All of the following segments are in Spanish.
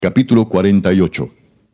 Capítulo 48.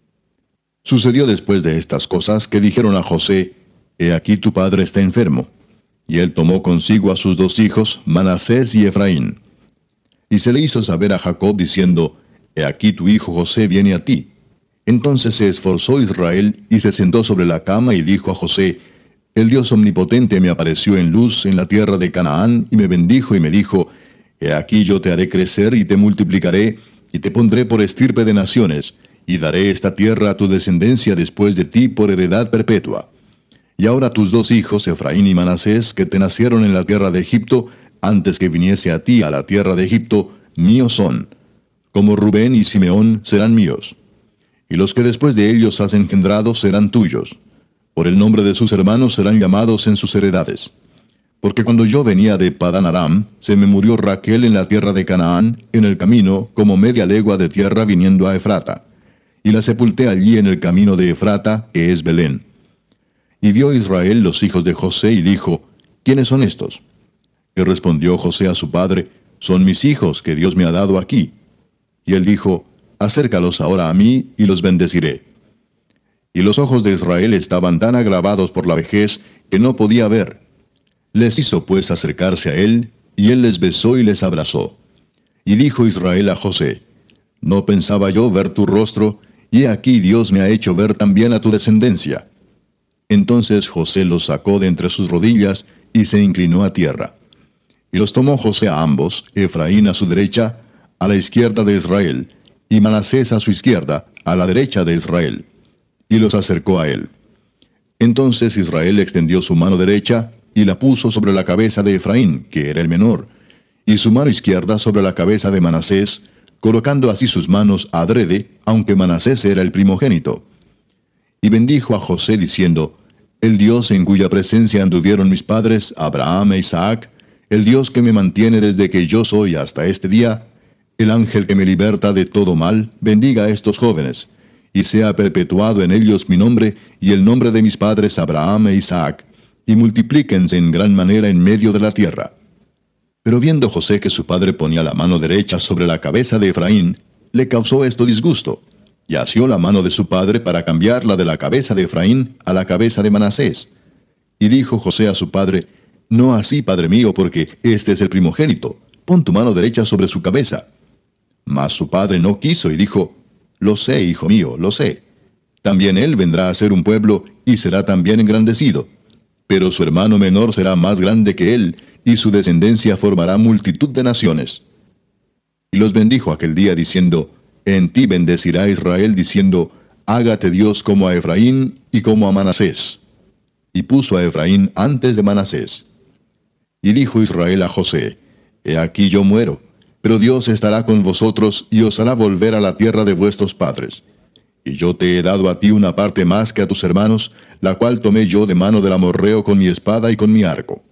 Sucedió después de estas cosas que dijeron a José: He aquí tu padre está enfermo. Y él tomó consigo a sus dos hijos, Manasés y Efraín. Y se le hizo saber a Jacob diciendo: He aquí tu hijo José viene a ti. Entonces se esforzó Israel y se sentó sobre la cama y dijo a José: El Dios omnipotente me apareció en luz en la tierra de Canaán y me bendijo y me dijo: He aquí yo te haré crecer y te multiplicaré, y te pondré por estirpe de naciones, y daré esta tierra a tu descendencia después de ti por heredad perpetua. Y ahora tus dos hijos, Efraín y Manasés, que te nacieron en la tierra de Egipto, antes que viniese a ti a la tierra de Egipto, míos son. Como Rubén y Simeón serán míos. Y los que después de ellos has engendrado serán tuyos. Por el nombre de sus hermanos serán llamados en sus heredades. Porque cuando yo venía de Padán Aram, se me murió Raquel en la tierra de Canaán, en el camino, como media legua de tierra viniendo a Efrata. Y la sepulté allí en el camino de Efrata, que es Belén. Y vio Israel los hijos de José y dijo: ¿Quiénes son estos? Y respondió José a su padre: Son mis hijos que Dios me ha dado aquí. Y él dijo: Acércalos ahora a mí y los bendeciré. Y los ojos de Israel estaban tan agravados por la vejez que no podía ver. Les hizo pues acercarse a él, y él les besó y les abrazó. Y dijo Israel a José: No pensaba yo ver tu rostro, y he aquí Dios me ha hecho ver también a tu descendencia. Entonces José los sacó de entre sus rodillas, y se inclinó a tierra. Y los tomó José a ambos, Efraín a su derecha, a la izquierda de Israel, y Manasés a su izquierda, a la derecha de Israel. Y los acercó a él. Entonces Israel extendió su mano derecha, y la puso sobre la cabeza de Efraín, que era el menor, y su mano izquierda sobre la cabeza de Manasés, colocando así sus manos adrede, aunque Manasés era el primogénito. Y bendijo a José diciendo: El Dios en cuya presencia anduvieron mis padres, Abraham e Isaac, el Dios que me mantiene desde que yo soy hasta este día, el ángel que me liberta de todo mal, bendiga a estos jóvenes, y sea perpetuado en ellos mi nombre y el nombre de mis padres Abraham e Isaac, y multiplíquense en gran manera en medio de la tierra. Pero viendo José que su padre ponía la mano derecha sobre la cabeza de Efraín, le causó esto disgusto, y asió la mano de su padre para cambiarla de la cabeza de Efraín a la cabeza de Manasés. Y dijo José a su padre: No así, padre mío, porque este es el primogénito. Pon tu mano derecha sobre su cabeza. Mas su padre no quiso y dijo: Lo sé, hijo mío, lo sé. También él vendrá a ser un pueblo y será también engrandecido. Pero su hermano menor será más grande que él, y su descendencia formará multitud de naciones. Y los bendijo aquel día diciendo: En ti bendecirá Israel diciendo: Hágate Dios como a Efraín y como a Manasés. Y puso a Efraín antes de Manasés. Y dijo Israel a José: He aquí yo muero, pero Dios estará con vosotros y os hará volver a la tierra de vuestros padres. Y yo te he dado a ti una parte más que a tus hermanos, la cual tomé yo de mano del amorreo con mi espada y con mi arco.